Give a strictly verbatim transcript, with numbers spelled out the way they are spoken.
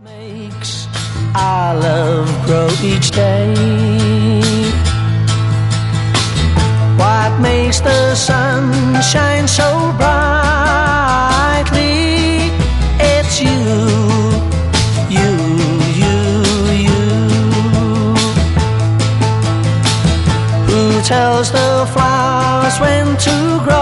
Makes our love grow each day. What makes the sun shine so brightly? It's you, you, you, you. Who tells the flowers when to grow?